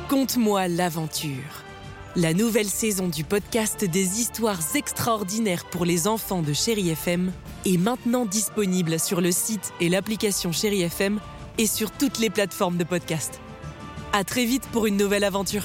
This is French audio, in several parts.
Conte-moi l'aventure. La nouvelle saison du podcast des histoires extraordinaires pour les enfants de Chéri FM est maintenant disponible sur le site et l'application Chéri FM et sur toutes les plateformes de podcast. À très vite pour une nouvelle aventure.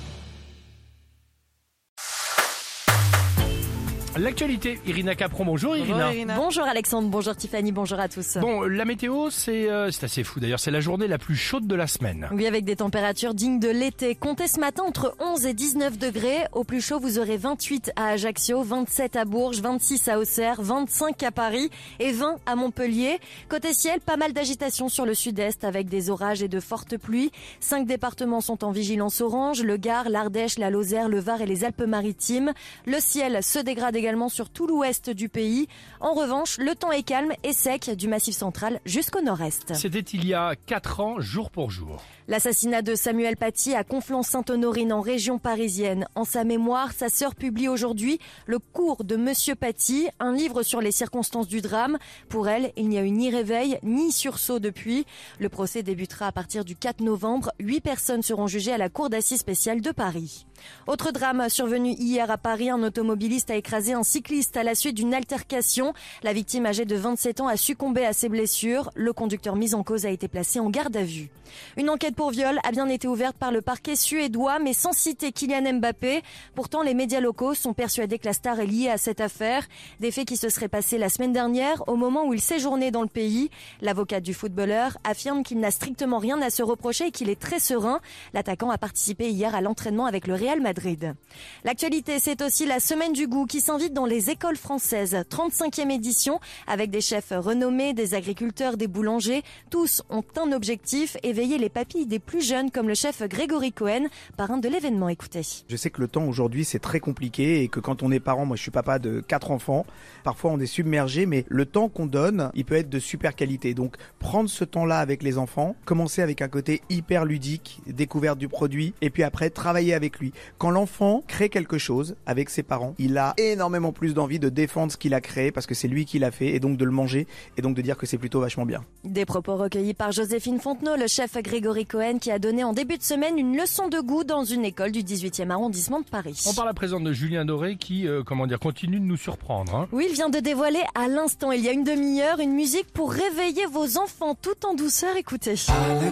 L'actualité, Irina Capron, bonjour Irina. Bonjour Irina. Bonjour Alexandre, bonjour Tiffany, bonjour à tous. Bon, la météo, c'est assez fou d'ailleurs, c'est la journée la plus chaude de la semaine. Oui, avec des températures dignes de l'été. Comptez ce matin entre 11 et 19 degrés. Au plus chaud, vous aurez 28 à Ajaccio, 27 à Bourges, 26 à Auxerre, 25 à Paris et 20 à Montpellier. Côté ciel, pas mal d'agitation sur le sud-est avec des orages et de fortes pluies. 5 départements sont en vigilance orange, le Gard, l'Ardèche, la Lozère, le Var et les Alpes-Maritimes. Le ciel se dégrade également sur tout l'ouest du pays. En revanche, le temps est calme et sec du Massif central jusqu'au nord-est. C'était il y a 4 ans, jour pour jour. L'assassinat de Samuel Paty à Conflans-Sainte-Honorine en région parisienne. En sa mémoire, sa sœur publie aujourd'hui Le cours de Monsieur Paty, un livre sur les circonstances du drame. Pour elle, il n'y a eu ni réveil ni sursaut depuis. Le procès débutera à partir du 4 novembre. 8 personnes seront jugées à la cour d'assises spéciale de Paris. Autre drame survenu hier à Paris, un automobiliste a écrasé un cycliste à la suite d'une altercation. La victime âgée de 27 ans a succombé à ses blessures. Le conducteur mis en cause a été placé en garde à vue. Une enquête pour viol a bien été ouverte par le parquet suédois, mais sans citer Kylian Mbappé. Pourtant, les médias locaux sont persuadés que la star est liée à cette affaire. Des faits qui se seraient passés la semaine dernière, au moment où il séjournait dans le pays. L'avocat du footballeur affirme qu'il n'a strictement rien à se reprocher et qu'il est très serein. L'attaquant a participé hier à l'entraînement avec le Real Madrid. L'actualité, c'est aussi la semaine du goût qui s'invite dans les écoles françaises. 35e édition, avec des chefs renommés, des agriculteurs, des boulangers. Tous ont un objectif, éveiller les papilles des plus jeunes, comme le chef Grégory Cohen, parrain de l'événement. Écoutez. Je sais que le temps aujourd'hui c'est très compliqué et que quand on est parent, moi je suis papa de 4 enfants, parfois on est submergé, mais le temps qu'on donne, il peut être de super qualité. Donc prendre ce temps-là avec les enfants, commencer avec un côté hyper ludique, découverte du produit, et puis après travailler avec lui. Quand l'enfant crée quelque chose avec ses parents, il a énormément plus d'envie de défendre ce qu'il a créé parce que c'est lui qui l'a fait, et donc de le manger et donc de dire que c'est plutôt vachement bien. Des propos recueillis par Joséphine Fontenot, le chef Grégory Cohen, qui a donné en début de semaine une leçon de goût dans une école du 18e arrondissement de Paris. On parle à présent de Julien Doré qui, continue de nous surprendre. Hein. Oui, il vient de dévoiler à l'instant, il y a une demi-heure, une musique pour réveiller vos enfants tout en douceur. Écoutez. Le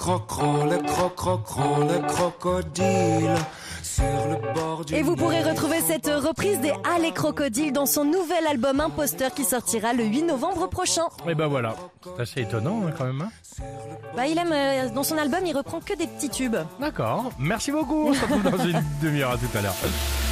crocodile sur le bord du Et vous pourrez retrouver cette reprise des Ah les crocodiles dans son nouvel album Imposteur qui sortira le 8 novembre prochain. Et ben voilà, c'est assez étonnant quand même. Hein. Il aime, dans son album, il reprend que des petits tubes. D'accord, merci beaucoup, on se retrouve dans une demi-heure, à tout à l'heure.